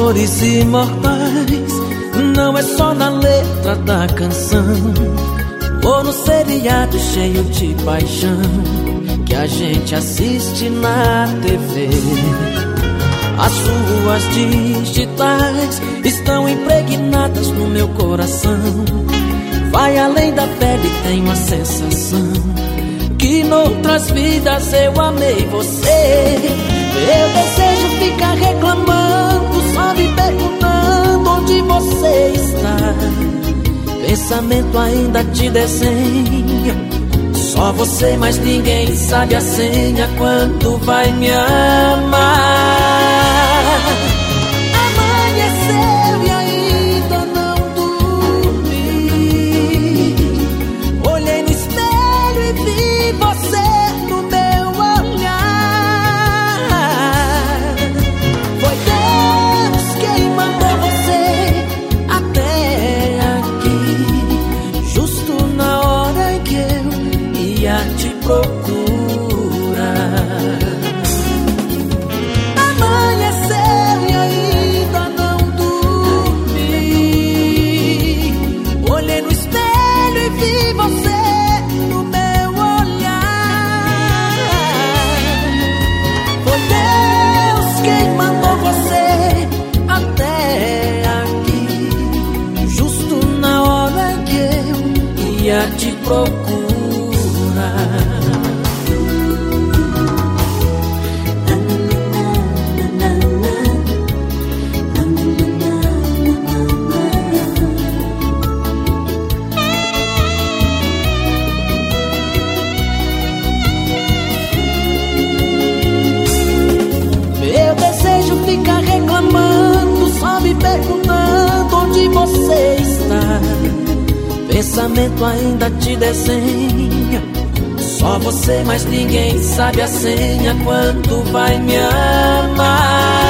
amores imortais não é só na letra da canção ou no seriado cheio de paixão que a gente assiste na TV. As suas digitais estão impregnadas no meu coração. Vai além da pele, tenho a sensação que noutras vidas eu amei você. Meu desejo fica reclamando, só me perguntando onde você está. Pensamento ainda te desenha, só você, mas ninguém sabe a senha. Quando vai me amar? Amanheceu e ainda não dormi. Olhei no espelho e vi você no meu olhar. Foi Deus quem mandou você até aqui, justo na hora que eu ia te procurar. Amanheceu e ainda não dormi. Olhei no espelho e vi você no meu olhar. Foi Deus quem mandou você até aqui, justo na hora que eu ia te procurar. Meu desejo fica reclamando, só me perguntando onde você está. Pensamento ainda te desenha, só você, mas ninguém sabe a senha. Quando vai me amar?